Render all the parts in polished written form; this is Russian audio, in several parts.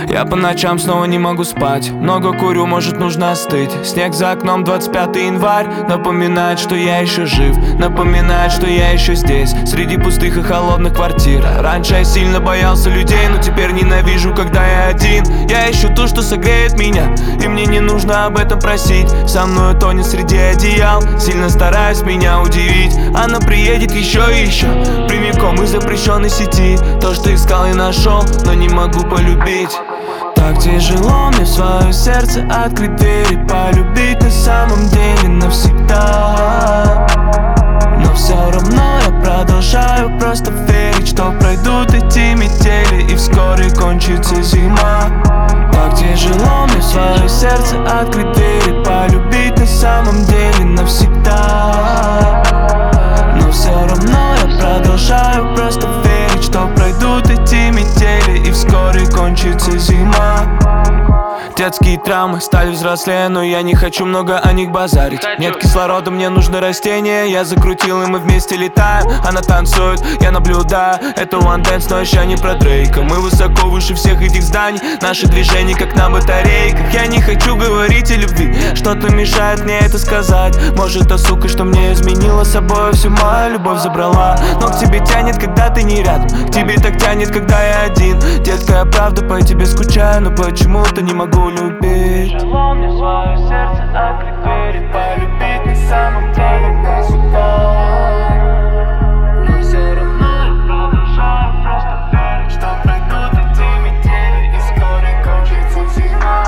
Я по ночам снова не могу спать. Много курю, может нужно остыть. Снег за окном, 25 январь. Напоминает, что я еще жив. Напоминает, что я еще здесь, среди пустых и холодных квартир. Раньше я сильно боялся людей, но теперь ненавижу, когда я один. Я ищу то, что согреет меня, и мне не нужно об этом просить. Со мной тонет среди одеял, сильно стараюсь меня удивить. Она приедет еще и еще, прямиком из запрещенной сети. То, что искал и нашел, но не могу полюбить. Так тяжело мне в свое сердце открыть дверь и полюбить на самом деле навсегда. Но все равно я продолжаю просто верить, что пройдут эти метели и вскоре кончится зима. Так тяжело мне в свое сердце открыть дверь и полюбить на самом деле навсегда. Но все равно я продолжаю просто верить, что пройдут эти метели и вскоре кончится зима. Детские травмы стали взрослее, но я не хочу много о них базарить. Нет кислорода, мне нужны растения. Я закрутил, и мы вместе летаем. Она танцует, я наблюдаю. Это One Dance, но еще не про Дрейка. Мы высоко выше всех этих зданий. Наши движения как на батарейках. Я не хочу говорить о любви, что-то мешает мне это сказать. Может, та сука, что мне изменила собой, всю мою любовь забрала. Но к тебе тянет, когда ты не рядом. К тебе так тянет, когда я один. Детка, я правда по тебе скучаю, но почему-то не могу любить. Тяжело мне свое сердце открыть дверь и полюбить на самом деле навсегда. Но все равно я продолжаю просто верить, что пройдут эти метели и вскоре кончится зима.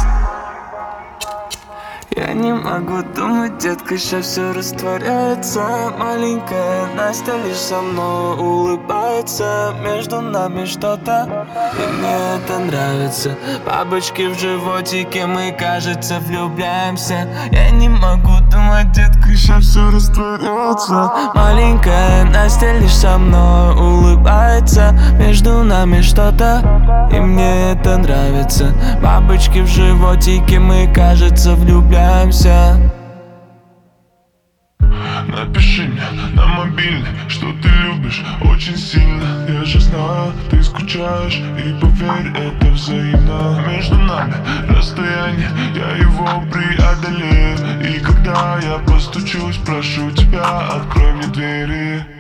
Я не могу думать, детка, сейчас все растворяется. Маленькая Настя лишь со мной улыбается. Между нами что-то, и мне это нравится. Бабочки в животике, мы, кажется, влюбляемся. Я не могу думать, детка, сейчас все растворяется. Маленькая Настя лишь со мной улыбается. Между нами что-то, и мне это нравится. Бабочки в животике, мы, кажется, влюбляемся. Напиши мне на мобильный, что ты любишь очень сильно. Я же знаю, ты скучаешь, и поверь, это взаимно. Между нами расстояние, я его преодолею. И когда я постучусь, прошу тебя, открой мне двери.